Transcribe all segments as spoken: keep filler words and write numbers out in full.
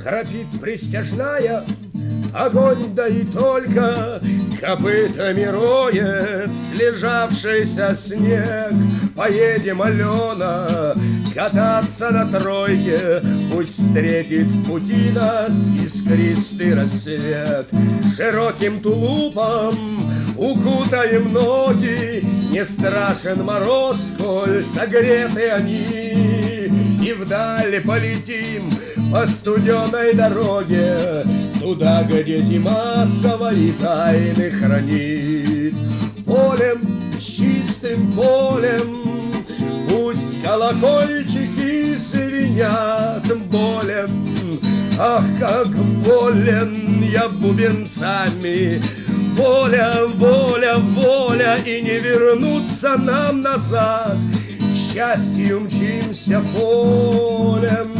Храпит пристяжная, огонь да и только, копытами роет слежавшийся снег. Поедем, Алена, кататься на тройке, пусть встретит в пути нас искристый рассвет. Широким тулупом укутаем ноги, не страшен мороз, коль согреты они. И вдаль полетим по студеной дороге, туда, где зима свои тайны хранит. Полем, чистым полем, пусть колокольчики звенят болем. Ах, как болен я бубенцами! Воля, воля, воля, и не вернуться нам назад. К счастью мчимся полем.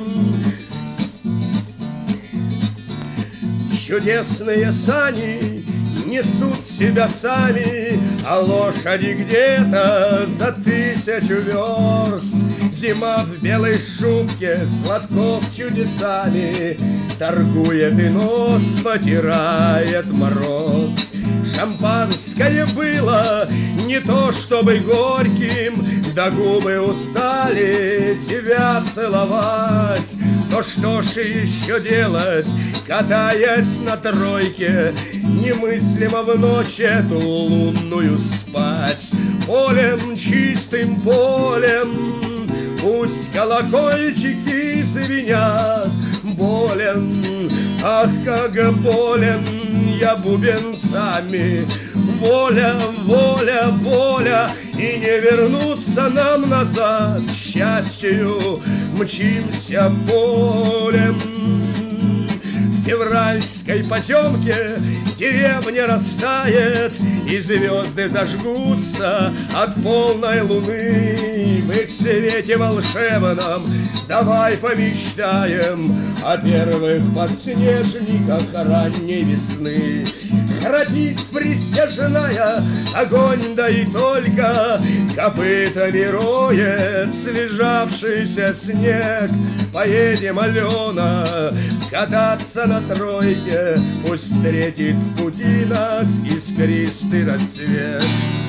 Чудесные сани несут себя сами, а лошади где-то за тысячу верст. Зима в белой шубке сладков чудесами торгует и нос потирает мороз. Шампанское было не то чтобы горьким, да губы устали тебя целовать. Но что ж еще делать, катаясь на тройке, немыслимо в ночь эту лунную спать. Полем, чистым полем, пусть колокольчики звенят болен. Ах, как болен я бубенцами! Воля, воля, воля, и не вернуться нам назад. К счастью мчимся полем. В февральской поземке деревня растает, и звезды зажгутся от полной луны. В их свете волшебном давай помечтаем о первых подснежниках ранней весны. Храпит пристяжная, огонь да и только, копытами роет слежавшийся снег. Поедем, Алена, кататься на тройке, пусть встретит в пути нас искристый рассвет.